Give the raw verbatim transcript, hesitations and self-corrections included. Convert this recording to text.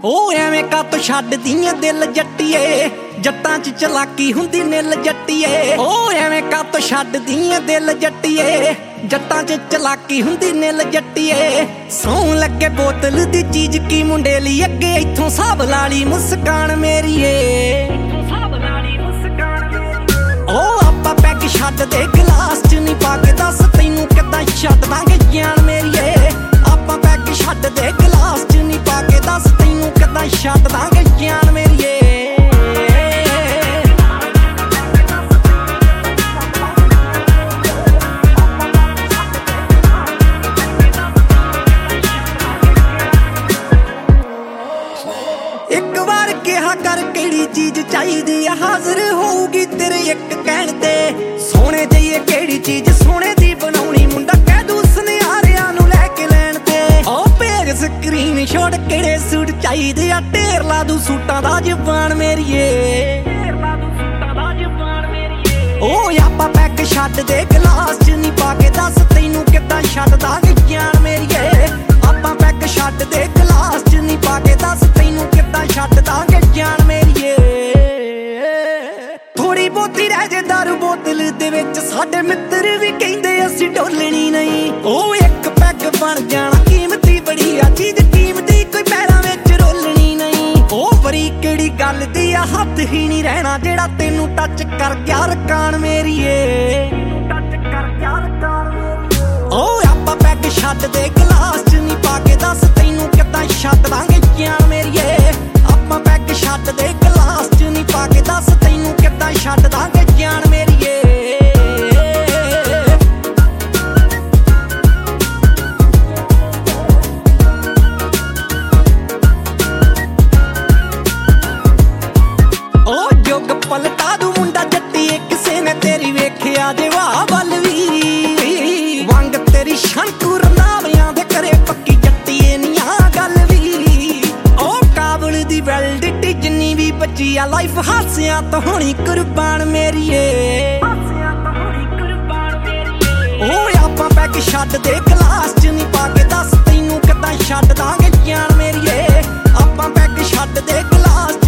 ਉਹ ਐਵੇਂ ਕਾਤੋਂ ਛੱਡਦੀਆਂ ਦਿਲ ਜੱਟੀਏ, ਜੱਟਾਂ 'ਚ ਚਲਾਕੀ ਹੁੰਦੀ ਨਿੱਲ ਜੱਟੀਏ। ਉਹ ਐਵੇਂ ਕਾਤੋਂ ਛੱਡਦੀਆਂ ਦਿਲ ਜੱਟੀਏ, ਜੱਟਾਂ 'ਚ ਚਲਾਕੀ ਹੁੰਦੀ ਨਿੱਲ ਜੱਟੀਏ। ਸੌਂ ਲੱਗੇ ਬੋਤਲ ਦੀ ਚੀਜ਼ ਕੀ ਮੁੰਡੇ ਲਈ ਅੱਗੇ, ਇੱਥੋਂ ਸਾਬ ਲਾਲੀ ਮੁਸਕਾਨ ਮੇਰੀਏ। ਉਹ ਆਪਾਂ ਪੈਗ ਛੱਡ ਦੇ ਗਲਾਸ 'ਚ ਨੀ ਪਾ ਕੇ, ਦੱਸ ਤੈਨੂੰ ਕਿੱਦਾਂ ਛੱਡ ਦਾਂਗੇ ਜਾਨ ਮੇਰੀਏ। ਆਪਾਂ ਪੈਗ ਛੱਡ ਦੇ ਗਲਾਸ 'ਚ ਨੀ ਪਾ ਕੇ, ਦੱਸ ਤੈਨੂੰ ਕਿੱਦਾਂ ਛੱਡ ਦਾਂਗੇ ਜਾਨ ਮੇਰੀਏ। ਇੱਕ ਵਾਰ ਕਿਹਾ ਕਰ ਕਿਹੜੀ ਚੀਜ਼ ਚਾਹੀਦੀ ਆ, ਹਾਜ਼ਰ ਹੋਊਗੀ ਤੇਰੇ ਇੱਕ ਕਹਿਣ ਤੇ। ਸੋਹਣੇ ਜਈਏ ਕਿਹੜੀ ਚੀਜ਼ ਸੋਹਣੇ ਦੀ ਬਣਾਉਣੀ, ਮੁੰਡਾ ਕਹਿ ਦੂ ਸੁਨਿਆਰਿਆਂ ਨੂੰ ਲੈ ਕੇ ਲੈਣ ਤੇ। ਉਹ ਭੇਜ ਸਕਰੀਨ ਸ਼ਾਟ ਕਿਹੜੇ ਸੂਟ ਚਾਹੀਦੇ ਆ, ਢੇਰ ਲਾ ਦੂ ਸੂਟਾਂ ਦਾ ਜਵਾਨ ਮੇਰੀਏ। ਉਹ ਆਪਾਂ ਪੈਗ ਛੱਡ ਦੇ ਗਲਾਸ 'ਚ ਨੀ ਪਾ ਕੇ, ਦੱਸ ਤੈਨੂੰ ਕਿੱਦਾਂ ਛੱਡ ਦਾਂਗੇ ਜਾਨ ਮੇਰੀਏ। ਆਪਾਂ ਪੈਗ ਛੱਡ ਦੇ ਗਲਾਸ 'ਚ ਨੀ ਪਾ ਕੇ, ਦੱਸ ਤੈਨੂੰ ਕਿੱਦਾਂ ਛੱਡ ਦਾਂਗੇ ਜਾਨ ਮੇਰੀਏ। ਥੋੜੀ ਬਹੁਤੀ ਰਹਿ ਜੇ ਦਾਰੂ ਬੋਤਲ ਦੇ ਵਿੱਚ, ਸਾਡੇ ਮਿੱਤਰ ਵੀ ਕਹਿੰਦੇ ਅਸੀਂ ਡੋਲਣੀ ਨਹੀਂ। ਉਹ ਇੱਕ ਪੈਗ ਬਣ ਜਾਣਾ ਕੀਮਤੀ ਬੜੀ ਆ ਚੀਜ਼, ਕੀਮਤੀ ਕੋਈ ਪੈਰਾਂ ਵਿੱਚ ਰੋਲਣੀ ਨਹੀਂ। ਉਹ ਵਰੀ ਕਿਹੜੀ ਗੱਲ ਦੀ ਆ, ਹੱਥ ਹੀ ਨਹੀਂ ਰਹਿਣਾ ਜਿਹੜਾ ਤੈਨੂੰ ਟੱਚ ਕਰ ਗਿਆ ਰਕਾਨ ਮੇਰੀਏ। ਉਹ ਆਪਾਂ ਪੈਗ ਛੱਡ ਦੇ ਗਲਾਸ 'ਚ ਨੀ ਪਾ ਕੇ, ਦੱਸ ਤੈਨੂੰ ਕਿੱਦਾਂ ਛੱਡ ਦਾਂਗੇ ਜਾਨ ਮੇਰੀਏ। ਆਪਾਂ ਪੈਗ ਛੱਡ ਦੇ ਗਲਾਸ 'ਚ ਨੀ ਪਾ ਕੇ, ਦੱਸ ਤੈਨੂੰ ਕਿੱਦਾਂ ਛੱਡ ਦਾਂਗੇ ਜਾਨ ਮੇਰੀਏ। ਉਹ ਜੁਗ ਪਲਟਾ ਦੂ ਮੁੰਡਾ ਜੱਟੀਏ, ਕਿਸੇ ਨੇ ਤੇਰੀ ਵੇਖਿਆ ਜੇ ਵਾਹ ਵੱਲ ਵੀ। ਵੰਗ ਤੇਰੀ ਸ਼ੰਕੂ ਰੰਧਾਵਿਆਂ ਦੇ ਘਰੇ ਪੱਕੀ ਜੱਟੀਏ ਨੀਆਂ ਗੱਲ ਵੀ। ਉਹ ਕਾਬਲ ਦੀ ਵੈਲਿਡਿਟੀ ਜਿੰਨੀ ਵੀ ਬੱਚੀ ਆ, ਲਾਈਫ ਹਾਸਿਆਂ ਤੋਂ ਹੋਣੀ ਕੁਰਬਾਨ ਮੇਰੀਏ। ਉਹ ਆਪਾਂ ਪੈਗ ਛੱਡ ਦੇ ਗਲਾਸ 'ਚ ਨੀ ਪਾ ਕੇ, ਦੱਸ ਤੈਨੂੰ ਕਿੱਦਾਂ ਛੱਡ ਦਾਂਗੇ ਜਾਨ ਮੇਰੀਏ। ਆਪਾਂ ਪੈਗ ਛੱਡ ਦੇ ਗਲਾਸ